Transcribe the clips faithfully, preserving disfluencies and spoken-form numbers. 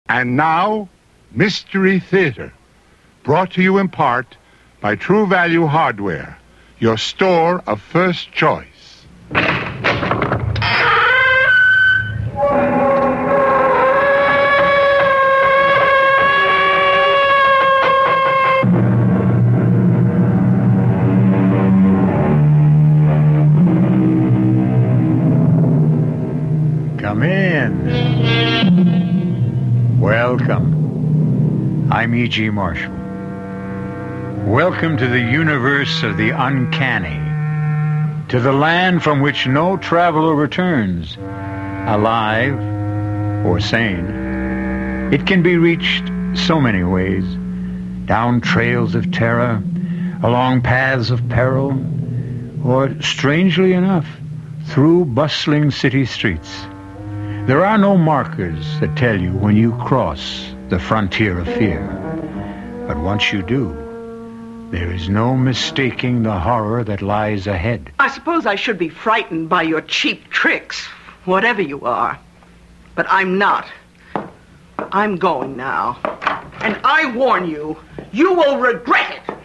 And now, Mystery Theater, brought to you in part by True Value Hardware, your store of first choice. Come in. Welcome. I'm E G. Marshall. Welcome to the universe of the uncanny, to the land from which no traveler returns, alive or sane. It can be reached so many ways, down trails of terror, along paths of peril, or, strangely enough, through bustling city streets. There are no markers that tell you when you cross the frontier of fear. But once you do, there is no mistaking the horror that lies ahead. I suppose I should be frightened by your cheap tricks, whatever you are. But I'm not. I'm going now. And I warn you, you will regret it.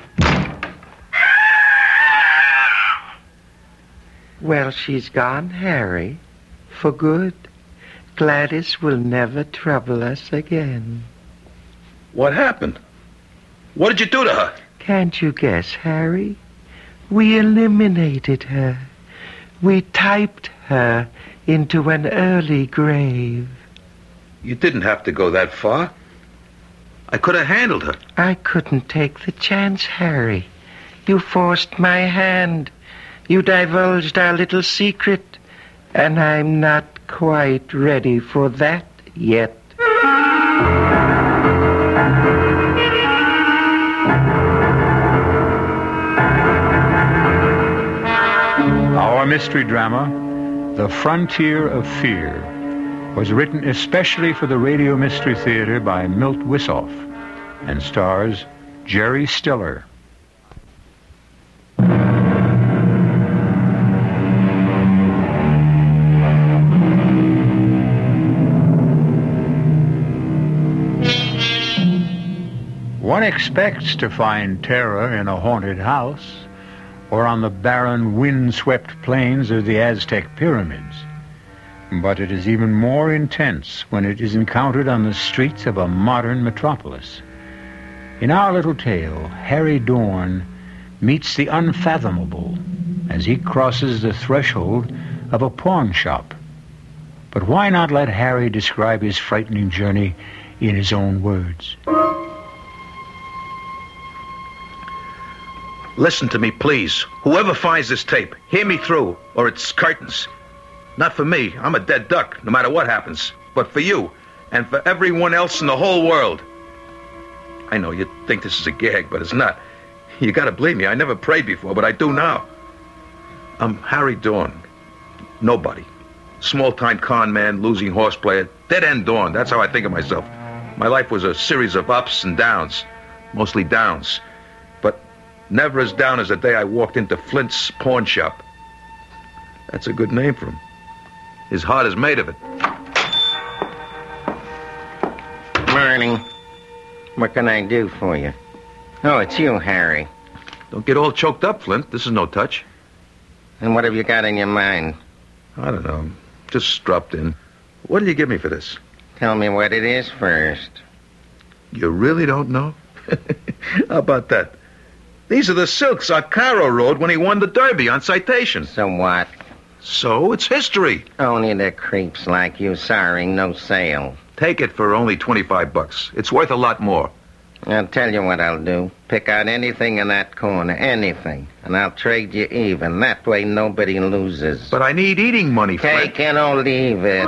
Well, she's gone, Harry. For good. Gladys will never trouble us again. What happened? What did you do to her? Can't you guess, Harry? We eliminated her. We typed her into an early grave. You didn't have to go that far. I could have handled her. I couldn't take the chance, Harry. You forced my hand. You divulged our little secret. And I'm not quite ready for that yet. Our mystery drama, The Frontier of Fear, was written especially for the Radio Mystery Theater by Milt Wisoff and stars Jerry Stiller. One expects to find terror in a haunted house or on the barren, wind-swept plains of the Aztec pyramids. But it is even more intense when it is encountered on the streets of a modern metropolis. In our little tale, Harry Dorn meets the unfathomable as he crosses the threshold of a pawn shop. But why not let Harry describe his frightening journey in his own words? Listen to me, please. Whoever finds this tape, hear me through, or it's curtains. Not for me. I'm a dead duck, no matter what happens. But for you, and for everyone else in the whole world. I know you think this is a gag, but it's not. You gotta believe me. I never prayed before, but I do now. I'm Harry Dorn. Nobody. Small-time con man, losing horse player, dead-end Dorn. That's how I think of myself. My life was a series of ups and downs. Mostly downs. Never as down as the day I walked into Flint's pawn shop. That's a good name for him. His heart is made of it. Morning. What can I do for you? Oh, it's you, Harry. Don't get all choked up, Flint. This is no touch. And what have you got in your mind? I don't know. Just dropped in. What did you give me for this? Tell me what it is first. You really don't know? How about that? These are the silks on Cairo rode when he won the Derby on Citation. So what? So it's history. Only the creeps like you sorring no sale. Take it for only twenty-five bucks. It's worth a lot more. I'll tell you what I'll do. Pick out anything in that corner, anything, and I'll trade you even. That way nobody loses. But I need eating money, Flint. Take it or leave it.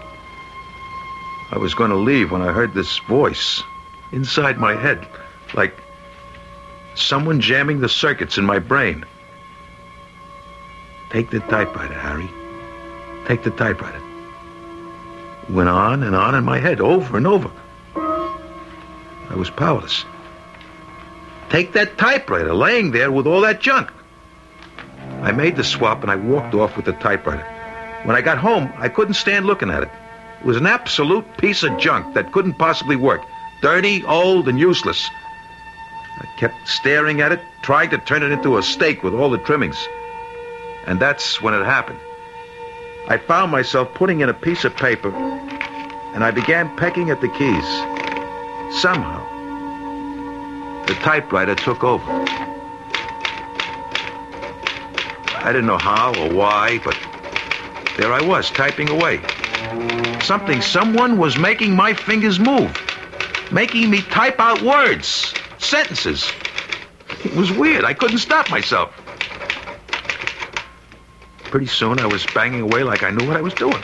I was going to leave when I heard this voice inside my head, like someone jamming the circuits in my brain. Take the typewriter, Harry. Take the typewriter. Went on and on in my head, over and over. I was powerless. Take that typewriter, laying there with all that junk. I made the swap and I walked off with the typewriter. When I got home, I couldn't stand looking at it. It was an absolute piece of junk that couldn't possibly work. Dirty, old, and useless. I kept staring at it, trying to turn it into a steak with all the trimmings. And that's when it happened. I found myself putting in a piece of paper, and I began pecking at the keys. Somehow, the typewriter took over. I didn't know how or why, but there I was, typing away. Something, someone was making my fingers move, making me type out words, sentences. It was weird. I couldn't stop myself. Pretty soon, I was banging away like I knew what I was doing.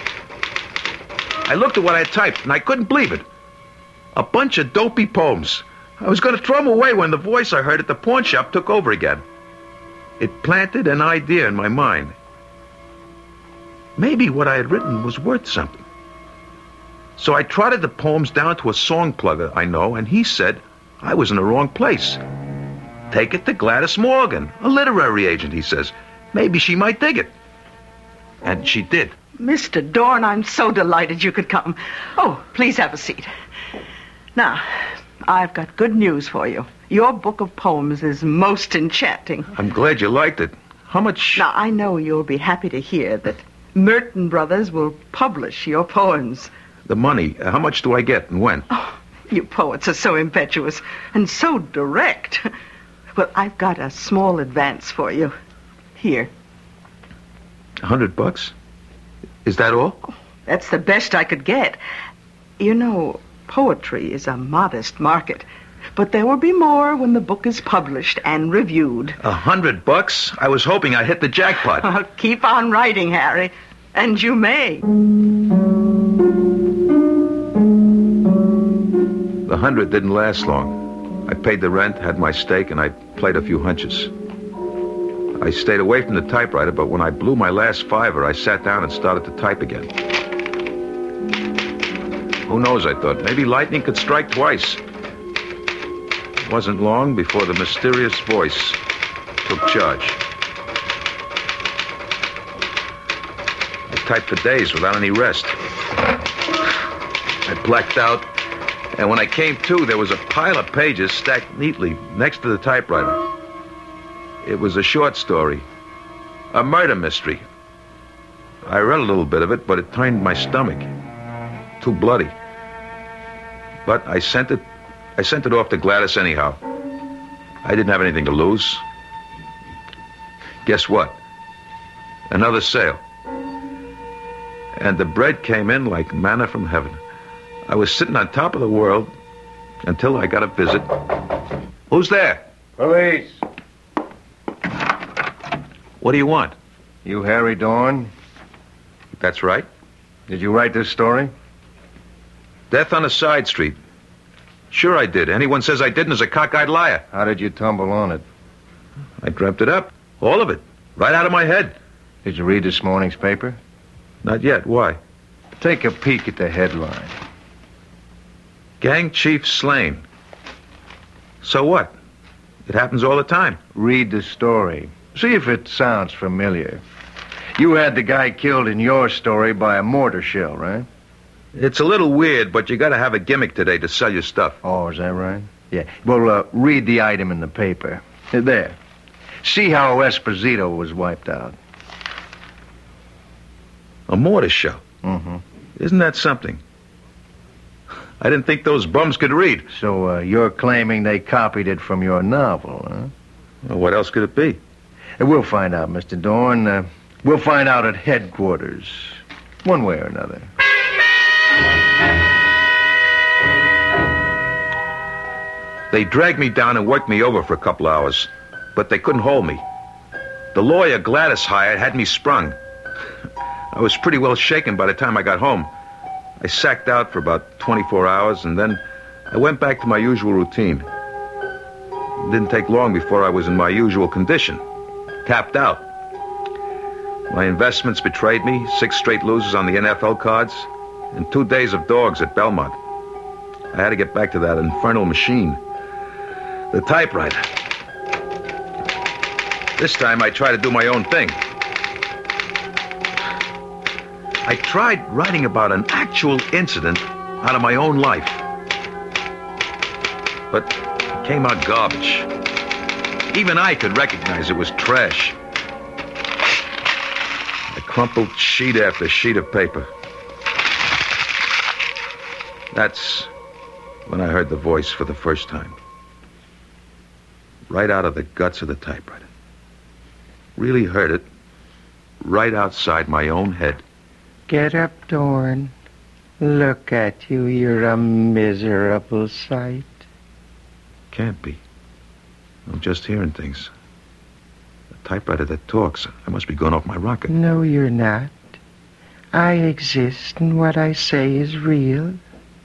I looked at what I had typed, and I couldn't believe it. A bunch of dopey poems. I was going to throw them away when the voice I heard at the pawn shop took over again. It planted an idea in my mind. Maybe what I had written was worth something. So I trotted the poems down to a song plugger I know, and he said I was in the wrong place. Take it to Gladys Morgan, a literary agent, he says. Maybe she might dig it. And she did. Mister Dorn, I'm so delighted you could come. Oh, please have a seat. Now, I've got good news for you. Your book of poems is most enchanting. I'm glad you liked it. How much... Now, I know you'll be happy to hear that Merton Brothers will publish your poems. The money, uh, how much do I get and when? Oh, you poets are so impetuous and so direct. Well, I've got a small advance for you. Here. A hundred bucks? Is that all? That's the best I could get. You know, poetry is a modest market. But there will be more when the book is published and reviewed. A hundred bucks? I was hoping I'd hit the jackpot. Oh, keep on writing, Harry. And you may. The hundred didn't last long. I paid the rent, had my steak, and I played a few hunches. I stayed away from the typewriter, but when I blew my last fiver, I sat down and started to type again. Who knows, I thought. Maybe lightning could strike twice. It wasn't long before the mysterious voice took charge. I typed for days without any rest. I blacked out, and when I came to, there was a pile of pages stacked neatly next to the typewriter. It was a short story, a murder mystery. I read a little bit of it, but it turned my stomach. Too bloody. But I sent it, I sent it off to Gladys anyhow. I didn't have anything to lose. Guess what? Another sale. And the bread came in like manna from heaven. I was sitting on top of the world until I got a visit. Who's there? Police. What do you want? You Harry Dorn? That's right. Did you write this story? Death on a side street. Sure I did. Anyone says I didn't is a cockeyed liar. How did you tumble on it? I dreamt it up. All of it. Right out of my head. Did you read this morning's paper? Not yet. Why? Take a peek at the headline. Gang chief slain. So what? It happens all the time. Read the story. See if it sounds familiar. You had the guy killed in your story by a mortar shell, right? It's a little weird, but you gotta have a gimmick today to sell your stuff. Oh, is that right? Yeah. Well, uh, read the item in the paper. There. See how Esposito was wiped out. A mortar shell? Mm-hmm. Isn't that something? I didn't think those bums could read. So uh, you're claiming they copied it from your novel, huh? Well, what else could it be? Uh, we'll find out, Mister Dorn. Uh, we'll find out at headquarters, one way or another. They dragged me down and worked me over for a couple hours, but they couldn't hold me. The lawyer Gladys hired had me sprung. I was pretty well shaken by the time I got home. I sacked out for about twenty-four hours, and then I went back to my usual routine. It didn't take long before I was in my usual condition, tapped out. My investments betrayed me, six straight losers on the N F L cards, and two days of dogs at Belmont. I had to get back to that infernal machine, the typewriter. This time I tried to do my own thing. I I tried writing about an actual incident out of my own life. But it came out garbage. Even I could recognize it was trash. I crumpled sheet after sheet of paper. That's when I heard the voice for the first time. Right out of the guts of the typewriter. Really heard it right outside my own head. Get up, Dorn. Look at you. You're a miserable sight. Can't be. I'm just hearing things. A typewriter that talks. I must be going off my rocker. No, you're not. I exist, and what I say is real.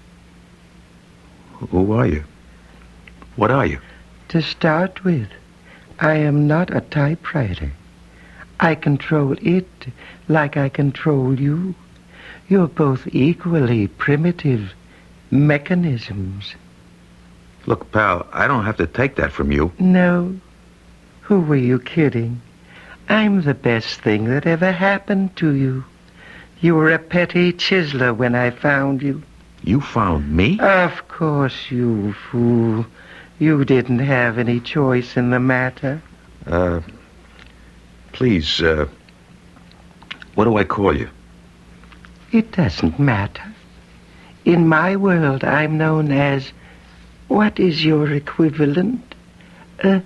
Who are you? What are you? To start with, I am not a typewriter. I control it like I control you. You're both equally primitive mechanisms. Look, pal, I don't have to take that from you. No. Who were you kidding? I'm the best thing that ever happened to you. You were a petty chiseler when I found you. You found me? Of course, you fool. You didn't have any choice in the matter. Uh, please, uh, what do I call you? It doesn't matter. In my world, I'm known as... What is your equivalent? Uh,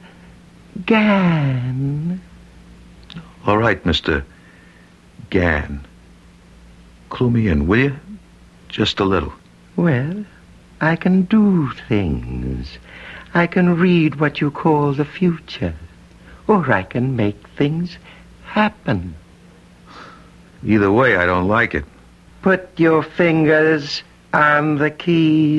Gan. All right, Mister Gan. Clue me in, will you? Just a little. Well, I can do things. I can read what you call the future. Or I can make things happen. Either way, I don't like it. Put your fingers on the keys.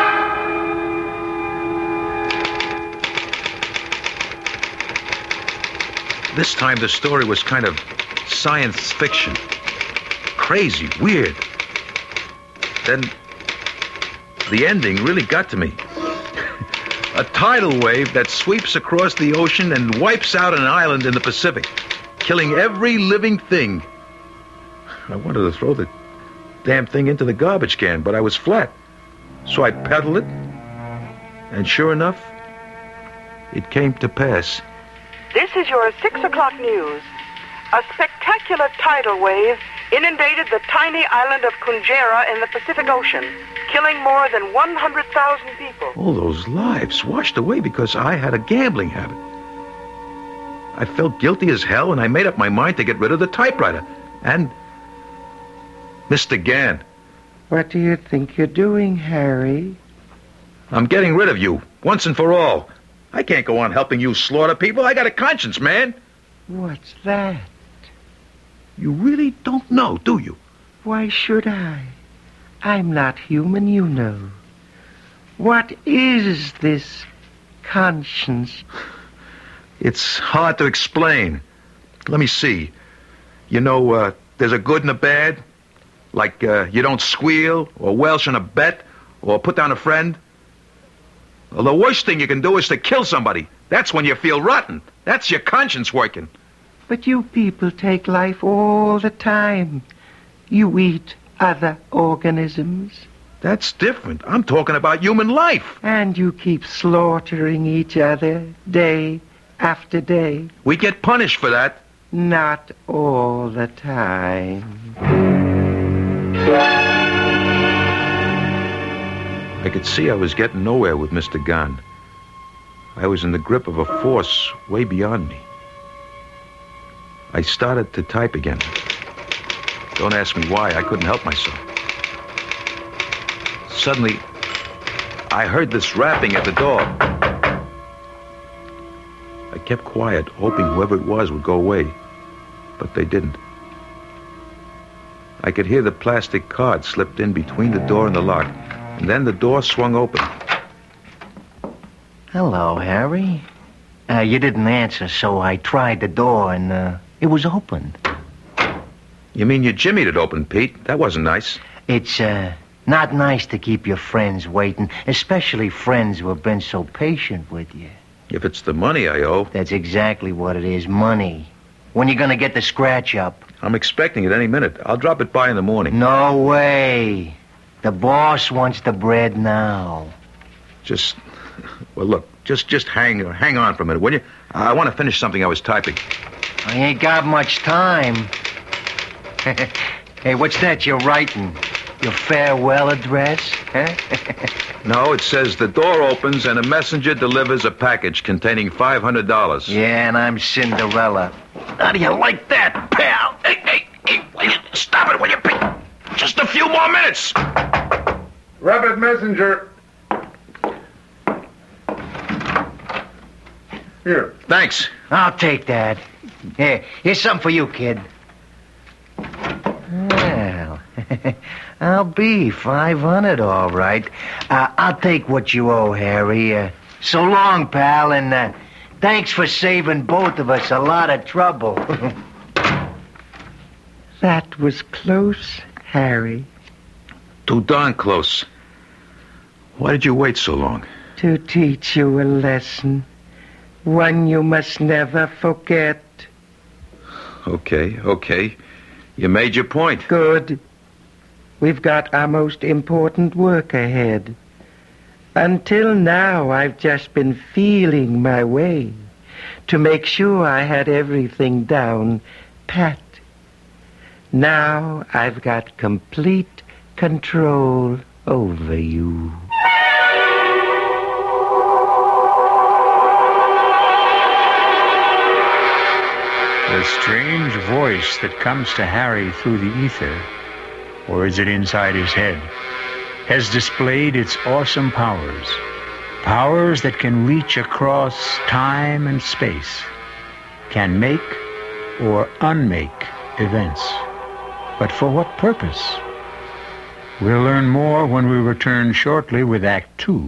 This time the story was kind of science fiction. Crazy, weird. Then the ending really got to me. A tidal wave that sweeps across the ocean and wipes out an island in the Pacific, killing every living thing. I wanted to throw the damn thing into the garbage can, but I was flat. So I pedaled it, and sure enough, it came to pass. This is your six o'clock news. A spectacular tidal wave inundated the tiny island of Kunjera in the Pacific Ocean, killing more than one hundred thousand people. All those lives washed away because I had a gambling habit. I felt guilty as hell, and I made up my mind to get rid of the typewriter. And Mister Gan. What do you think you're doing, Harry? I'm getting rid of you, once and for all. I can't go on helping you slaughter people. I got a conscience, man. What's that? You really don't know, do you? Why should I? I'm not human, you know. What is this conscience? It's hard to explain. Let me see. You know, uh, there's a good and a bad. Like uh, you don't squeal, or welsh on a bet, or put down a friend. Well, the worst thing you can do is to kill somebody. That's when you feel rotten. That's your conscience working. But you people take life all the time. You eat other organisms. That's different. I'm talking about human life. And you keep slaughtering each other day after day. We get punished for that. Not all the time. I could see I was getting nowhere with Mister Gan. I was in the grip of a force way beyond me. I started to type again. Don't ask me why. I couldn't help myself. Suddenly, I heard this rapping at the door. I kept quiet, hoping whoever it was would go away, but they didn't. I could hear the plastic card slipped in between the door and the lock, and then the door swung open. Hello, Harry. Uh, you didn't answer, so I tried the door, and uh, it was open. You mean you jimmied it open, Pete? That wasn't nice. It's uh, not nice to keep your friends waiting, especially friends who have been so patient with you. If it's the money I owe... That's exactly what it is, money. When you gonna get the scratch up? I'm expecting it any minute. I'll drop it by in the morning. No way. The boss wants the bread now. Just, well, look, just just hang hang on for a minute, will you? I want to finish something I was typing. I ain't got much time. Hey, what's that you're writing? Your farewell address? Huh? No, it says the door opens and a messenger delivers a package containing five hundred dollars. Yeah, and I'm Cinderella. How do you like that, pal? Hey, hey, hey, will you stop it, will you? Just a few more minutes. Rabbit messenger. Here. Thanks. I'll take that. Here, here's something for you, kid. Well, I'll be five hundred, all right. Uh, I'll take what you owe, Harry. Uh, so long, pal, and uh, thanks for saving both of us a lot of trouble. That was close, Harry. Too darn close. Why did you wait so long? To teach you a lesson. One you must never forget. Okay, okay. You made your point. Good. We've got our most important work ahead. Until now, I've just been feeling my way to make sure I had everything down pat. Now I've got complete control over you. The strange voice that comes to Harry through the ether, or is it inside his head, has displayed its awesome powers. Powers that can reach across time and space, can make or unmake events. But for what purpose? We'll learn more when we return shortly with Act Two.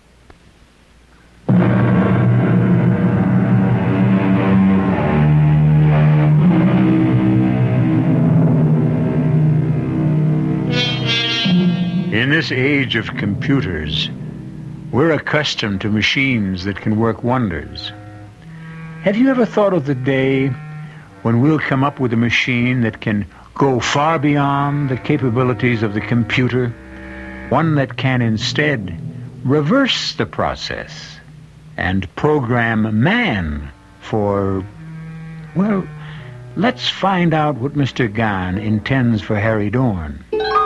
In this age of computers, we're accustomed to machines that can work wonders. Have you ever thought of the day when we'll come up with a machine that can go far beyond the capabilities of the computer? One that can instead reverse the process and program man for, well, let's find out what Mister Gahn intends for Harry Dorn.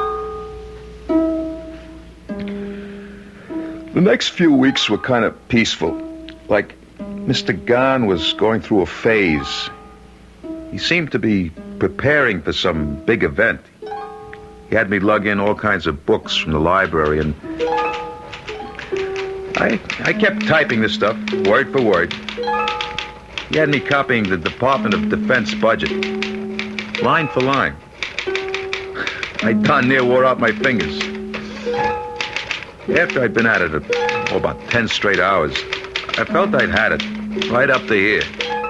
The next few weeks were kind of peaceful. Like Mister Gahn was going through a phase. He seemed to be preparing for some big event. He had me lug in all kinds of books from the library, and I, I kept typing this stuff, word for word. He had me copying the Department of Defense budget, line for line. I darn near wore out my fingers. After I'd been at it for oh, about ten straight hours, I felt I'd had it, right up to here.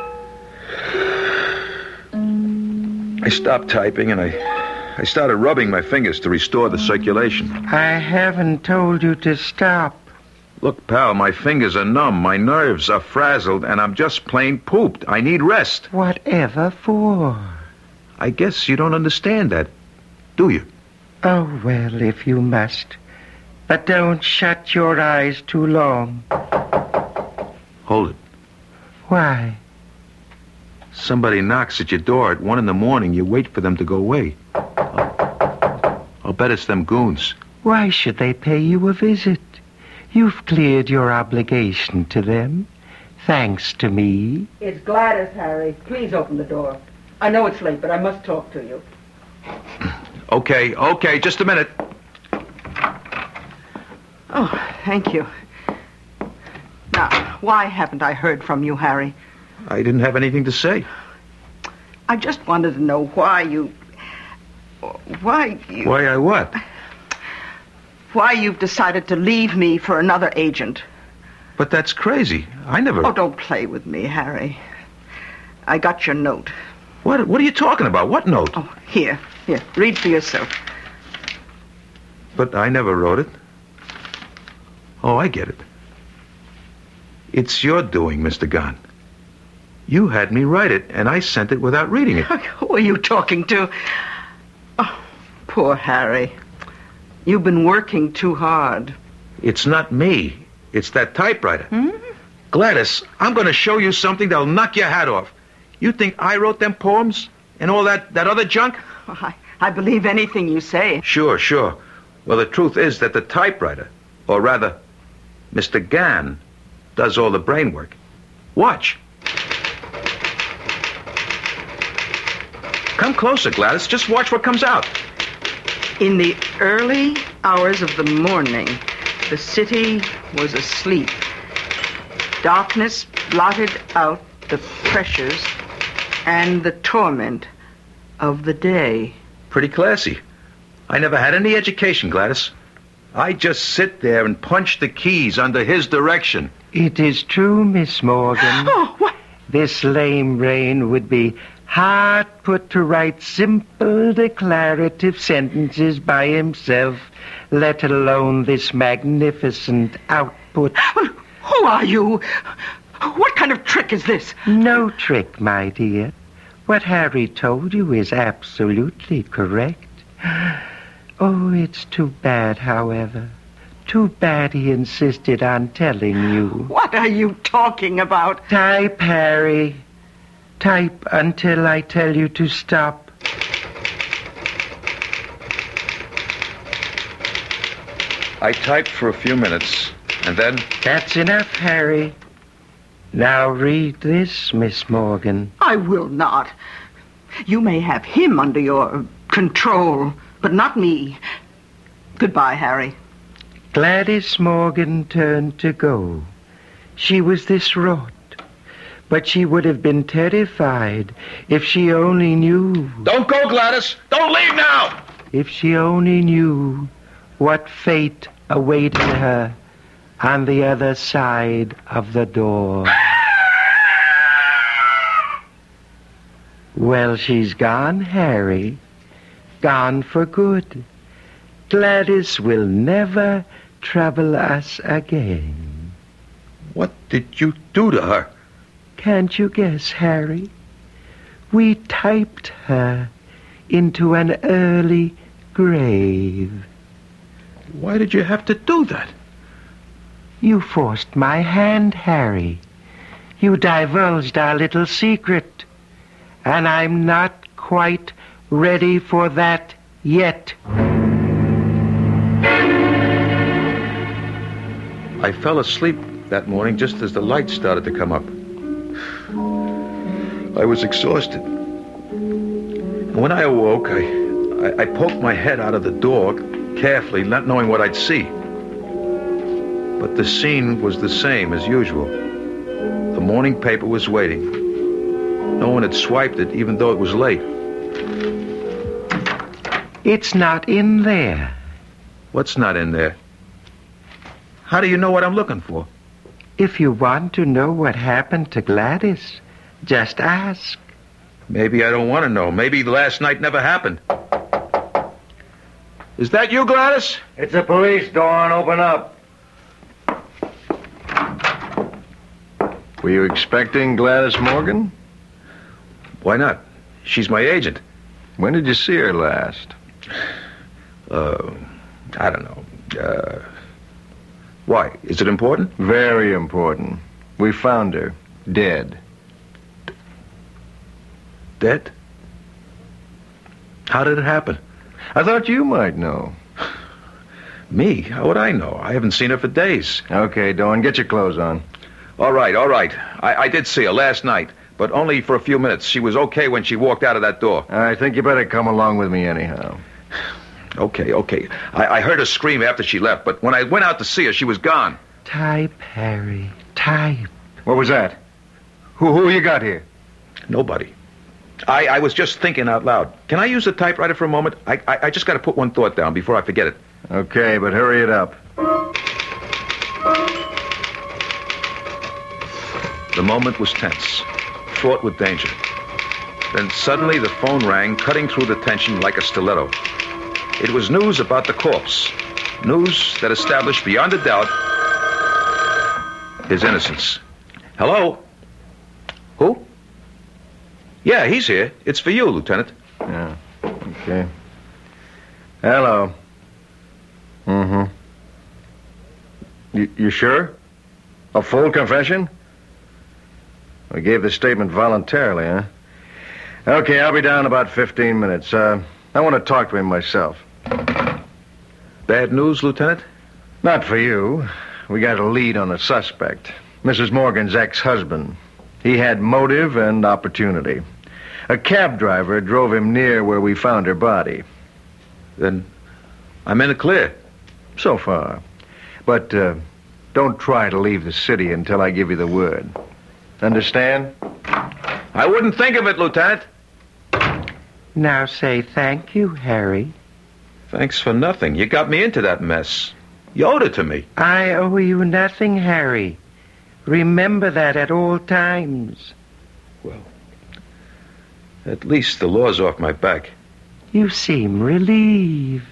I stopped typing and I, I started rubbing my fingers to restore the circulation. I haven't told you to stop. Look, pal, my fingers are numb, my nerves are frazzled, and I'm just plain pooped. I need rest. Whatever for? I guess you don't understand that, do you? Oh, well, if you must. But don't shut your eyes too long. Hold it. Why? Somebody knocks at your door at one in the morning. You wait for them to go away. I'll, I'll bet it's them goons. Why should they pay you a visit? You've cleared your obligation to them, thanks to me. It's Gladys, Harry. Please open the door. I know it's late, but I must talk to you. Okay, okay, just a minute. Oh, thank you. Now, why haven't I heard from you, Harry? I didn't have anything to say. I just wanted to know why you... Why you... Why I what? Why you've decided to leave me for another agent. But that's crazy. I never... Oh, don't play with me, Harry. I got your note. What, what are you talking about? What note? Oh, here. Here, read for yourself. But I never wrote it. Oh, I get it. It's your doing, Mister Gahn. You had me write it, and I sent it without reading it. Who are you talking to? Oh, poor Harry. You've been working too hard. It's not me. It's that typewriter. Hmm? Gladys, I'm going to show you something that'll knock your hat off. You think I wrote them poems and all that, that other junk? Oh, I, I believe anything you say. Sure, sure. Well, the truth is that the typewriter, or rather, Mister Gann, does all the brain work. Watch. Come closer, Gladys. Just watch what comes out. In the early hours of the morning, the city was asleep. Darkness blotted out the pressures and the torment of the day. Pretty classy. I never had any education, Gladys. I just sit there and punch the keys under his direction. It is true, Miss Morgan. Oh, what? This lame brain would be hard put to write simple declarative sentences by himself, let alone this magnificent output. Who are you? What kind of trick is this? No trick, my dear. What Harry told you is absolutely correct. Oh, it's too bad, however. Too bad he insisted on telling you. What are you talking about? Type, Harry. Type until I tell you to stop. I typed for a few minutes, and then... That's enough, Harry. Now read this, Miss Morgan. I will not. You may have him under your control, but not me. Goodbye, Harry. Gladys Morgan turned to go. She was distraught, but she would have been terrified if she only knew. Don't go, Gladys! Don't leave now! If she only knew what fate awaited her on the other side of the door. Well, she's gone, Harry. Gone for good. Gladys will never trouble us again. What did you do to her? Can't you guess, Harry? We typed her into an early grave. Why did you have to do that? You forced my hand, Harry. You divulged our little secret. And I'm not quite ready for that yet. I fell asleep that morning just as the lights started to come up. I was exhausted. And when I awoke, I, I, I poked my head out of the door carefully, not knowing what I'd see. But the scene was the same as usual. The morning paper was waiting. No one had swiped it, even though it was late. It's not in there. What's not in there? How do you know what I'm looking for? If you want to know what happened to Gladys, just ask. Maybe I don't want to know. Maybe last night never happened. Is that you, Gladys? It's the police, Dawn. Open up. Were you expecting Gladys Morgan? Why not? She's my agent. When did you see her last? Uh, I don't know. Uh, why? Is it important? Very important. We found her. Dead. Dead? How did it happen? I thought you might know. Me? How would I know? I haven't seen her for days. Okay, Dawn, get your clothes on. All right, all right. I, I did see her last night, but only for a few minutes. She was okay when she walked out of that door. I think you better come along with me anyhow. Okay, okay. I, I heard her scream after she left, but when I went out to see her, she was gone. Type, Harry, type. What was that? Who who you got here? Nobody. I, I was just thinking out loud. Can I use the typewriter for a moment? I, I, I just got to put one thought down before I forget it. Okay, but hurry it up. The moment was tense, fraught with danger. Then suddenly the phone rang, cutting through the tension like a stiletto. It was news about the corpse. News that established beyond a doubt his innocence. Hello? Who? Yeah, he's here. It's for you, Lieutenant. Yeah. Okay. Hello. Mm-hmm. You, you sure? A full confession? We gave the statement voluntarily, huh? Okay, I'll be down in about fifteen minutes. Uh, I want to talk to him myself. Bad news, Lieutenant? Not for you. We got a lead on a suspect. Missus Morgan's ex-husband. He had motive and opportunity. A cab driver drove him near where we found her body. Then I'm in the clear. So far. But uh, don't try to leave the city until I give you the word. Understand? I wouldn't think of it, Lieutenant. Now say thank you, Harry. Thanks for nothing. You got me into that mess. You owed it to me. I owe you nothing, Harry. Remember that at all times. Well, at least the law's off my back. You seem relieved.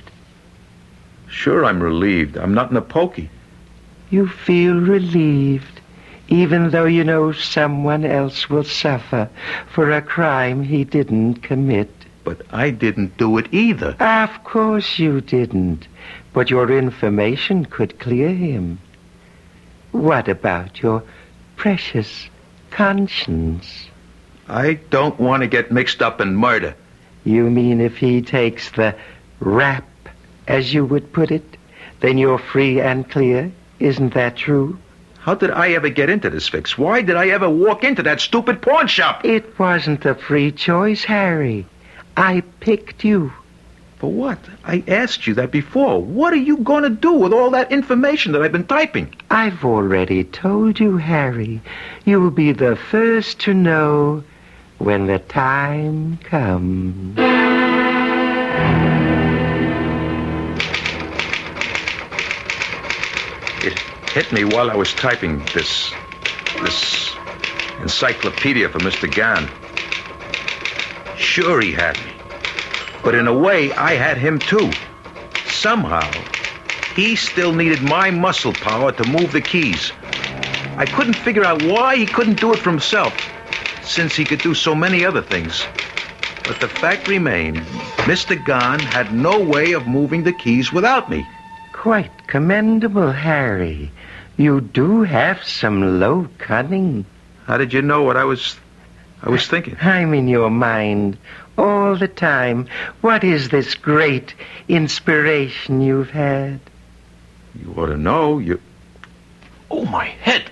Sure, I'm relieved. I'm not in a pokey. You feel relieved, even though you know someone else will suffer for a crime he didn't commit. But I didn't do it either. Of course you didn't, but your information could clear him. What about your precious conscience? I don't want to get mixed up in murder. You mean if he takes the rap, as you would put it, then you're free and clear? Isn't that true? How did I ever get into this fix? Why did I ever walk into that stupid pawn shop? It wasn't a free choice, Harry. I picked you. For what? I asked you that before. What are you going to do with all that information that I've been typing? I've already told you, Harry. You'll be the first to know when the time comes. It hit me while I was typing this... this encyclopedia for Mister Gann. Sure, he had me. But in a way, I had him too. Somehow, he still needed my muscle power to move the keys. I couldn't figure out why he couldn't do it for himself, since he could do so many other things. But the fact remained, Mister Gann had no way of moving the keys without me. Quite commendable, Harry. You do have some low cunning. How did you know what I was... I was thinking? I'm in your mind all the time. What is this great inspiration you've had? You ought to know. You... Oh, my head.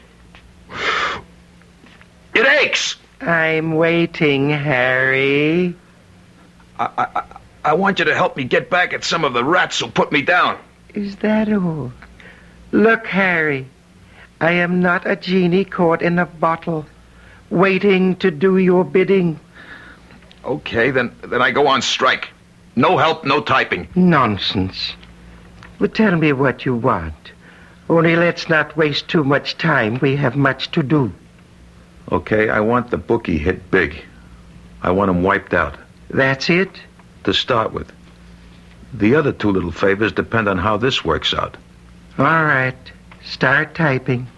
It aches. I'm waiting, Harry. I, I, I want you to help me get back at some of the rats who put me down. Is that all? Look, Harry, I am not a genie caught in a bottle, waiting to do your bidding. Okay, then, then I go on strike. No help, no typing. Nonsense. Well, tell me what you want. Only let's not waste too much time. We have much to do. Okay, I want the bookie hit big. I want him wiped out. That's it? To start with. The other two little favors depend on how this works out. All right. Start typing.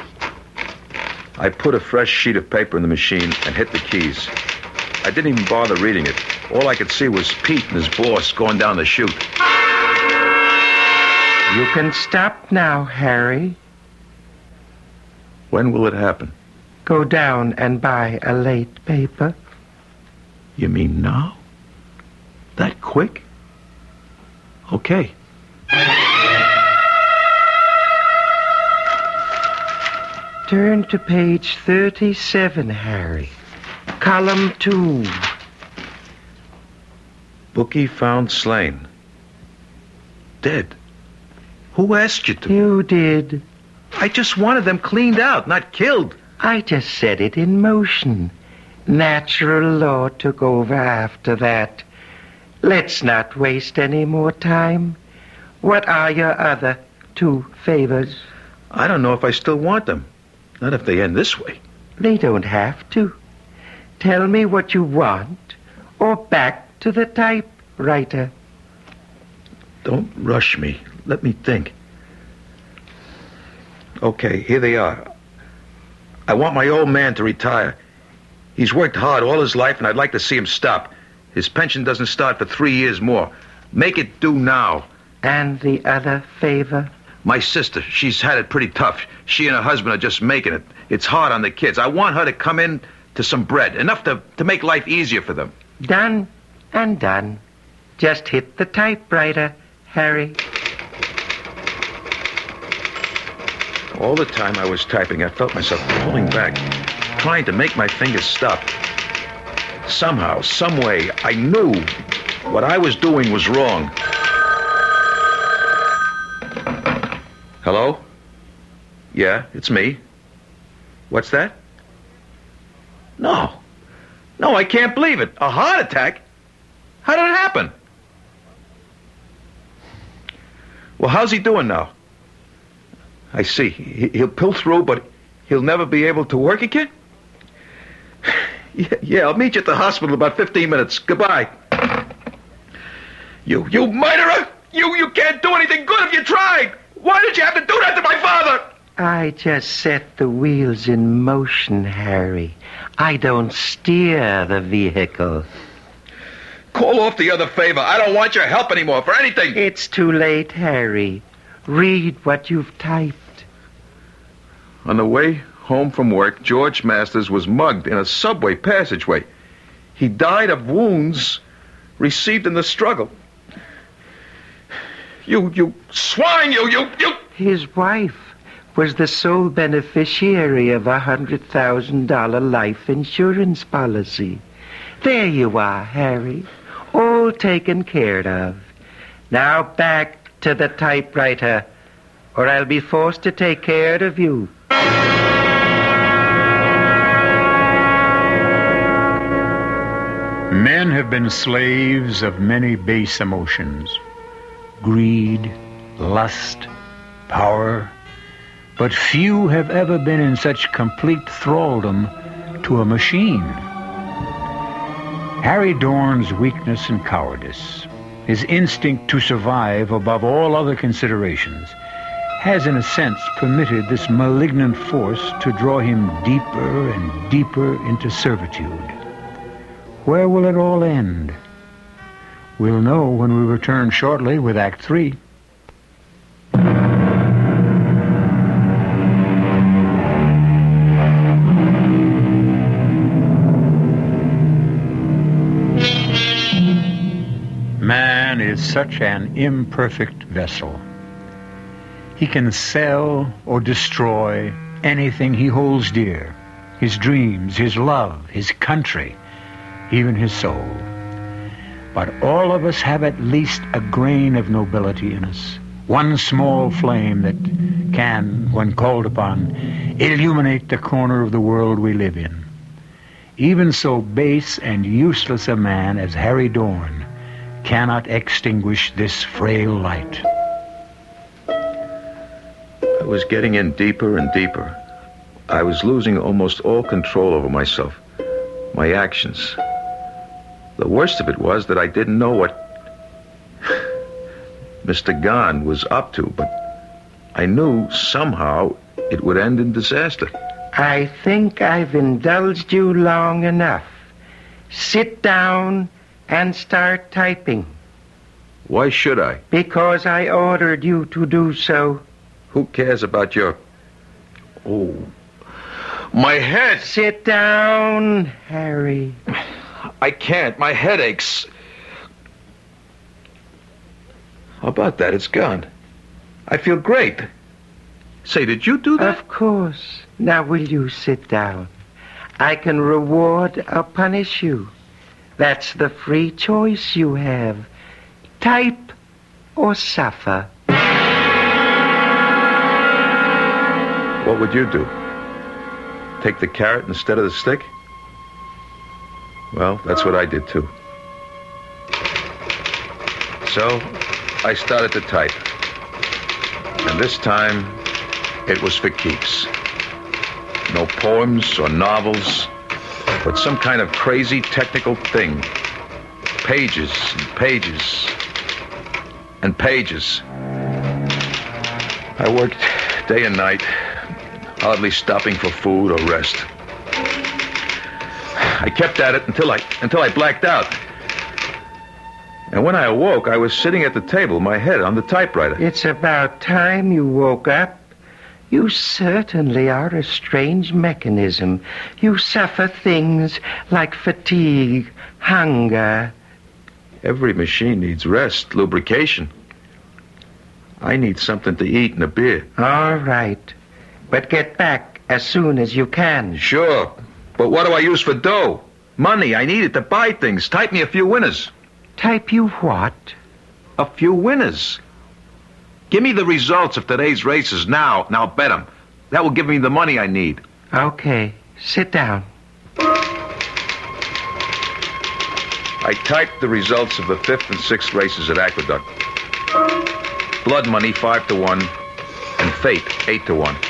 I put a fresh sheet of paper in the machine and hit the keys. I didn't even bother reading it. All I could see was Pete and his boss going down the chute. You can stop now, Harry. When will it happen? Go down and buy a late paper. You mean now? That quick? Okay. Turn to page thirty-seven, Harry. Column two. Bookie found slain. Dead. Who asked you to? You did. I just wanted them cleaned out, not killed. I just set it in motion. Natural law took over after that. Let's not waste any more time. What are your other two favors? I don't know if I still want them. Not if they end this way. They don't have to. Tell me what you want, or back to the typewriter. Don't rush me. Let me think. Okay, here they are. I want my old man to retire. He's worked hard all his life, and I'd like to see him stop. His pension doesn't start for three years more. Make it do now. And the other favor? My sister, she's had it pretty tough. She and her husband are just making it. It's hard on the kids. I want her to come in to some bread, enough to, to make life easier for them. Done and done. Just hit the typewriter, Harry. All the time I was typing, I felt myself pulling back, trying to make my fingers stop. Somehow, some way, I knew what I was doing was wrong. Hello? Yeah, it's me. What's that? No. No, I can't believe it. A heart attack? How did it happen? Well, how's he doing now? I see. He- He'll pull through, but he'll never be able to work again? Yeah, yeah, I'll meet you at the hospital in about fifteen minutes. Goodbye. You, you murderer! You, you can't do anything good if you tried! Why did you have to do that to my father? I just set the wheels in motion, Harry. I don't steer the vehicle. Call off the other favor. I don't want your help anymore for anything. It's too late, Harry. Read what you've typed. On the way home from work, George Masters was mugged in a subway passageway. He died of wounds received in the struggle. You, you swine, you, you, you... His wife was the sole beneficiary of a hundred thousand dollar life insurance policy. There you are, Harry. All taken care of. Now back to the typewriter, or I'll be forced to take care of you. Men have been slaves of many base emotions. Greed, lust, power. But few have ever been in such complete thraldom to a machine. Harry Dorn's weakness and cowardice, his instinct to survive above all other considerations, has in a sense permitted this malignant force to draw him deeper and deeper into servitude. Where will it all end? We'll know when we return shortly with Act Three. Man is such an imperfect vessel. He can sell or destroy anything he holds dear, his dreams, his love, his country, even his soul. But all of us have at least a grain of nobility in us, one small flame that can, when called upon, illuminate the corner of the world we live in. Even so base and useless a man as Harry Dorn cannot extinguish this frail light. I was getting in deeper and deeper. I was losing almost all control over myself, my actions. The worst of it was that I didn't know what Mister Gahn was up to, but I knew somehow it would end in disaster. I think I've indulged you long enough. Sit down and start typing. Why should I? Because I ordered you to do so. Who cares about your... Oh, my head! Sit down, Harry. I can't. My head aches. How about that? It's gone. I feel great. Say, did you do that? Of course. Now will you sit down? I can reward or punish you. That's the free choice you have. Type or suffer. What would you do? Take the carrot instead of the stick? Well, that's what I did too. So, I started to type. And this time, it was for keeps. No poems or novels, but some kind of crazy technical thing. Pages and pages and pages. I worked day and night, hardly stopping for food or rest. I kept at it until I until I blacked out. And when I awoke, I was sitting at the table, my head on the typewriter. It's about time you woke up. You certainly are a strange mechanism. You suffer things like fatigue, hunger. Every machine needs rest, lubrication. I need something to eat and a beer. All right. But get back as soon as you can. Sure. But what do I use for dough? Money. I need it to buy things. Type me a few winners. Type you what? A few winners. Give me the results of today's races now. Now bet them. That will give me the money I need. Okay. Sit down. I typed the results of the fifth and sixth races at Aqueduct. Blood money, five to one, and fate, eight to one.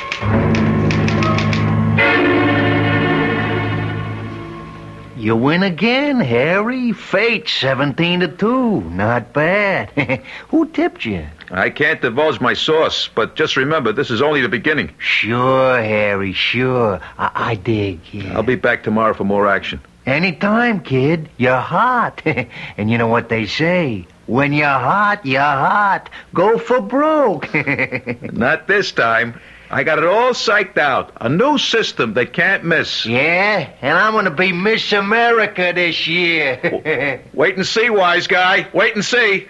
You win again, Harry. Fate, seventeen to two. Not bad. Who tipped you? I can't divulge my source, but just remember, this is only the beginning. Sure, Harry, sure. I, I dig, yeah. I'll be back tomorrow for more action. Anytime, kid. You're hot. And you know what they say? When you're hot, you're hot. Go for broke. Not this time. I got it all psyched out. A new system that can't miss. Yeah, and I'm going to be Miss America this year. Wait and see, wise guy. Wait and see.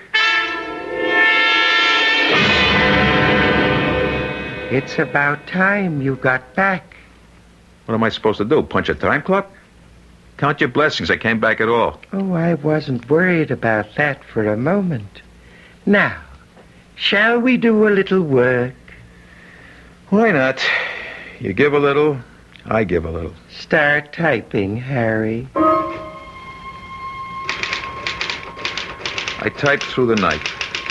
It's about time you got back. What am I supposed to do? Punch a time clock? Count your blessings. I came back at all. Oh, I wasn't worried about that for a moment. Now, shall we do a little work? Why not? You give a little, I give a little. Start typing, Harry. I typed through the night.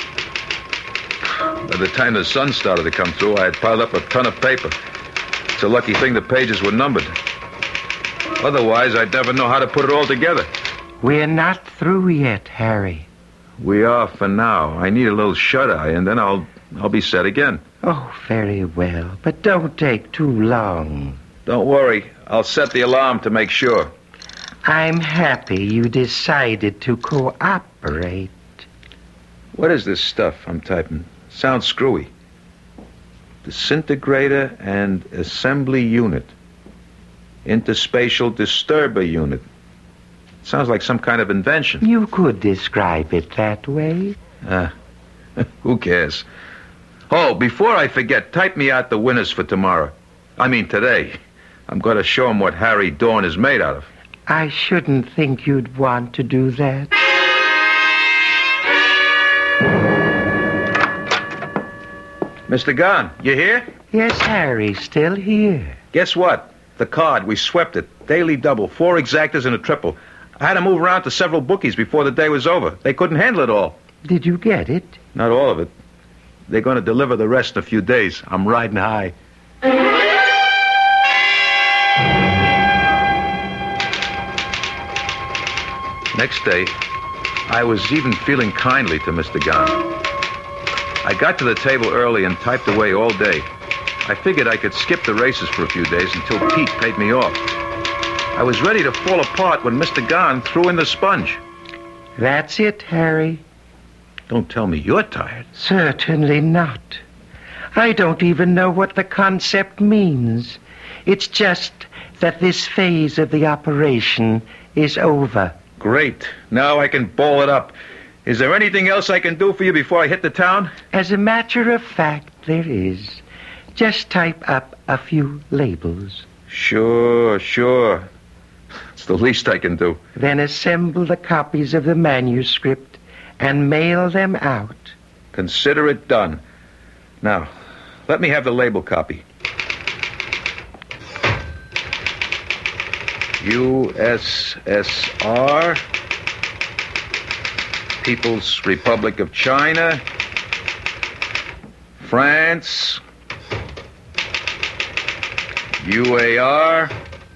By the time the sun started to come through, I had piled up a ton of paper. It's a lucky thing the pages were numbered. Otherwise, I'd never know how to put it all together. We're not through yet, Harry. We are for now. I need a little shut-eye, and then I'll I'll be set again. Oh, very well. But don't take too long. Don't worry. I'll set the alarm to make sure. I'm happy you decided to cooperate. What is this stuff I'm typing? Sounds screwy. Disintegrator and assembly unit. Interspatial disturber unit. Sounds like some kind of invention. You could describe it that way. Ah, uh, who cares? Oh, before I forget, type me out the winners for tomorrow. I mean today. I'm going to show them what Harry Dorn is made out of. I shouldn't think you'd want to do that. Mister Gunn, you here? Yes, Harry, still here. Guess what? The card, we swept it. Daily double, four exactas and a triple. I had to move around to several bookies before the day was over. They couldn't handle it all. Did you get it? Not all of it. They're going to deliver the rest in a few days. I'm riding high. Next day, I was even feeling kindly to Mister Gunn. I got to the table early and typed away all day. I figured I could skip the races for a few days until Pete paid me off. I was ready to fall apart when Mister Gunn threw in the sponge. That's it, Harry. Don't tell me you're tired. Certainly not. I don't even know what the concept means. It's just that this phase of the operation is over. Great. Now I can ball it up. Is there anything else I can do for you before I hit the town? As a matter of fact, there is. Just type up a few labels. Sure, sure. It's the least I can do. Then assemble the copies of the manuscript and mail them out. Consider it done. Now, let me have the label copy. U S S R, People's Republic of China, France, U A R.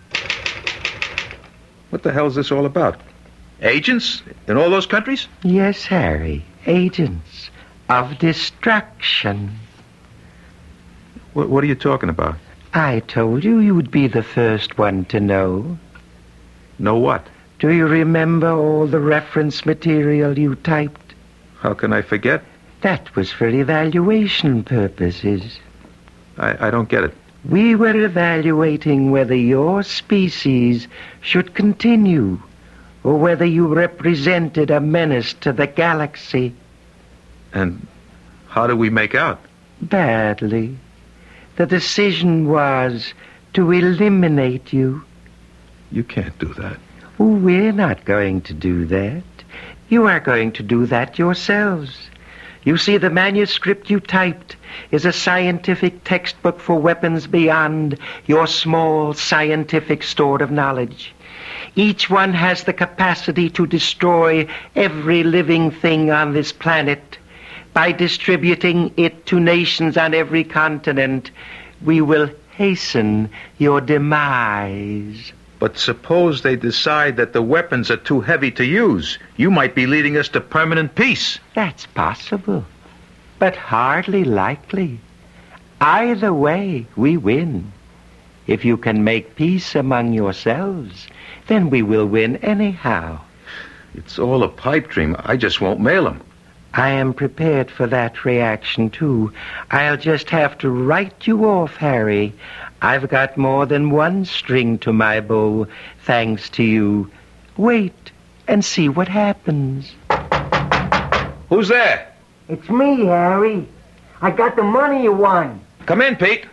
What the hell is this all about? Agents in all those countries? Yes, Harry. Agents of destruction. What, what are you talking about? I told you you would be the first one to know. Know what? Do you remember all the reference material you typed? How can I forget? That was for evaluation purposes. I, I don't get it. We were evaluating whether your species should continue or whether you represented a menace to the galaxy. And how do we make out? Badly. The decision was to eliminate you. You can't do that. Oh, we're not going to do that. You are going to do that yourselves. You see, the manuscript you typed is a scientific textbook for weapons beyond your small scientific store of knowledge. Each one has the capacity to destroy every living thing on this planet. By distributing it to nations on every continent, we will hasten your demise. But suppose they decide that the weapons are too heavy to use. You might be leading us to permanent peace. That's possible, but hardly likely. Either way, we win. If you can make peace among yourselves, then we will win anyhow. It's all a pipe dream. I just won't mail them. I am prepared for that reaction, too. I'll just have to write you off, Harry. I've got more than one string to my bow, thanks to you. Wait and see what happens. Who's there? It's me, Harry. I got the money you won. Come in, Pete.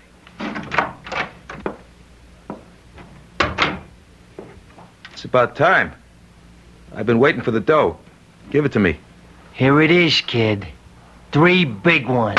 It's about time. I've been waiting for the dough. Give it to me. Here it is, kid. Three big ones.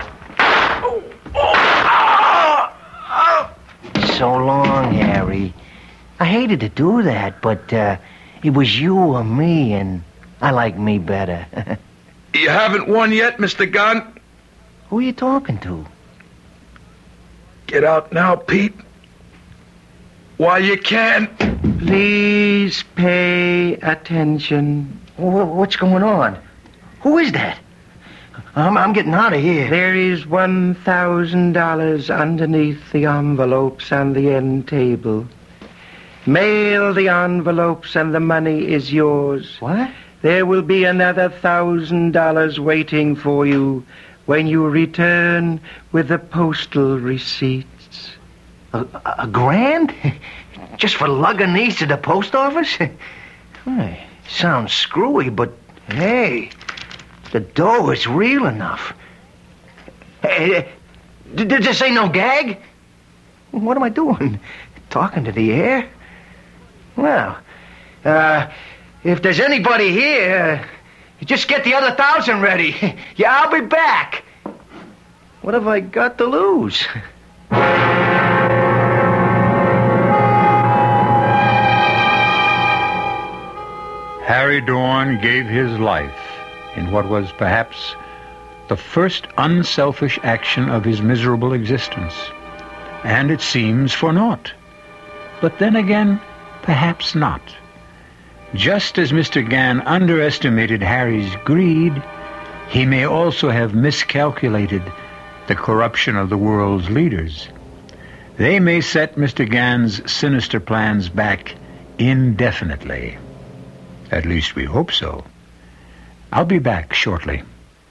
So long, Harry. I hated to do that, but uh, it was you or me, and I like me better. You haven't won yet, Mister Gunn? Who are you talking to? Get out now, Pete. While you can. Please pay attention. What's going on? Who is that? I'm, I'm getting out of here. There is one thousand dollars underneath the envelopes on the end table. Mail the envelopes and the money is yours. What? There will be another one thousand dollars waiting for you when you return with the postal receipts. A, a grand? Just for lugging these to the post office? Hey, sounds screwy, but hey, the dough is real enough. Hey, did this ain't no gag? What am I doing? Talking to the air? Well, uh, if there's anybody here, just get the other thousand ready. Yeah, I'll be back. What have I got to lose? Harry Dorn gave his life in what was perhaps the first unselfish action of his miserable existence. And it seems for naught. But then again, perhaps not. Just as Mister Gann underestimated Harry's greed, he may also have miscalculated the corruption of the world's leaders. They may set Mister Gann's sinister plans back indefinitely. At least we hope so. I'll be back shortly.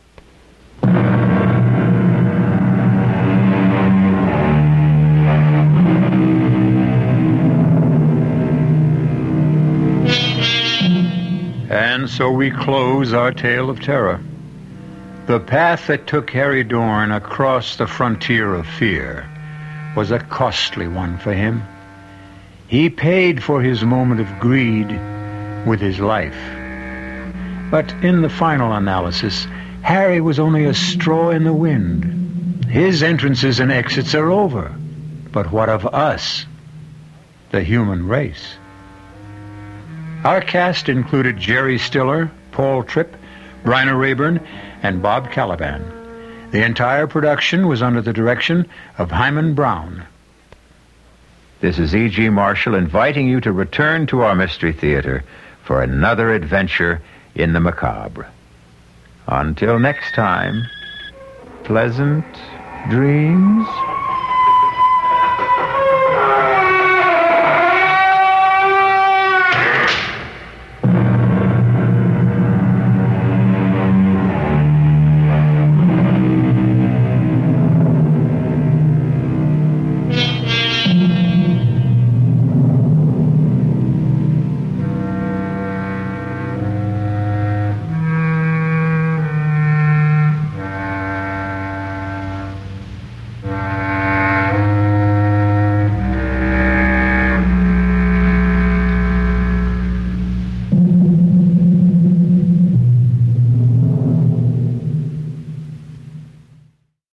And so we close our tale of terror. The path that took Harry Dorn across the frontier of fear was a costly one for him. He paid for his moment of greed with his life. But in the final analysis, Harry was only a straw in the wind. His entrances and exits are over. But what of us, the human race? Our cast included Jerry Stiller, Paul Tripp, Bryna Rayburn, and Bob Caliban. The entire production was under the direction of Hyman Brown. This is E G. Marshall inviting you to return to our Mystery Theater for another adventure in the macabre. Until next time, pleasant dreams.